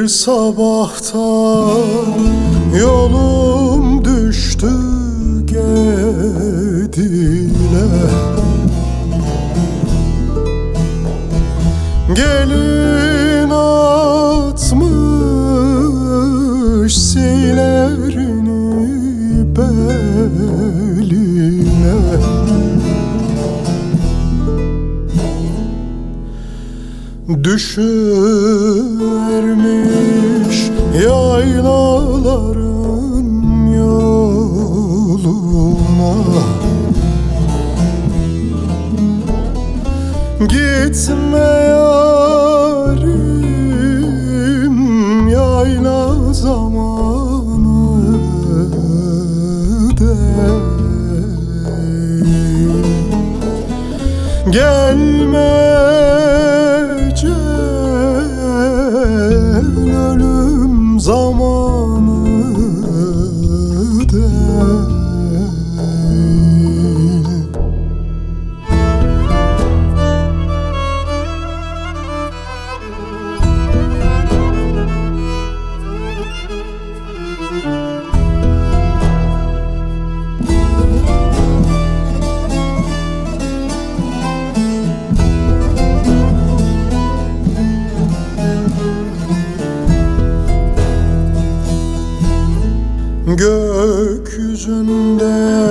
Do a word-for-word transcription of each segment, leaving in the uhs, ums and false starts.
sabahtan yolum düştü Gedil'e. Gelin atmış seylerini beline. Düşermiş yaylaların yoluna. Gitme yarim yayla zamanı değil. Gelme ölüm zamanı değil. Gökyüzünde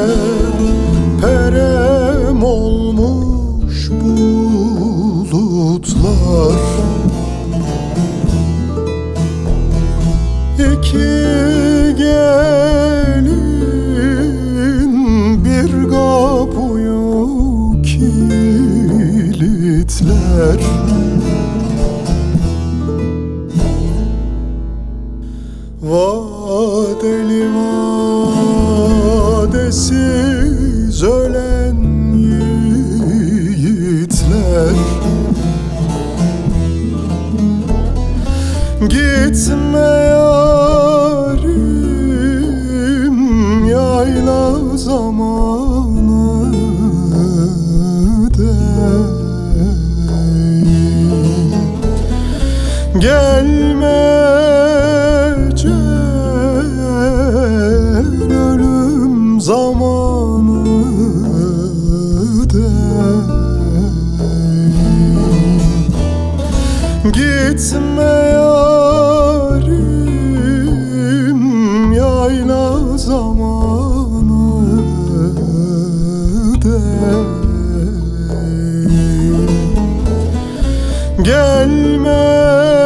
perem olmuş bulutlar. İki gelin bir kapıyı kilitler. Vadeli vadesiz ölen yiğitler. Gitme yarim yayla zamanı değil. Gelme ölüm zamanı değil. Gitme yarim yayla zamanı değil. Gelme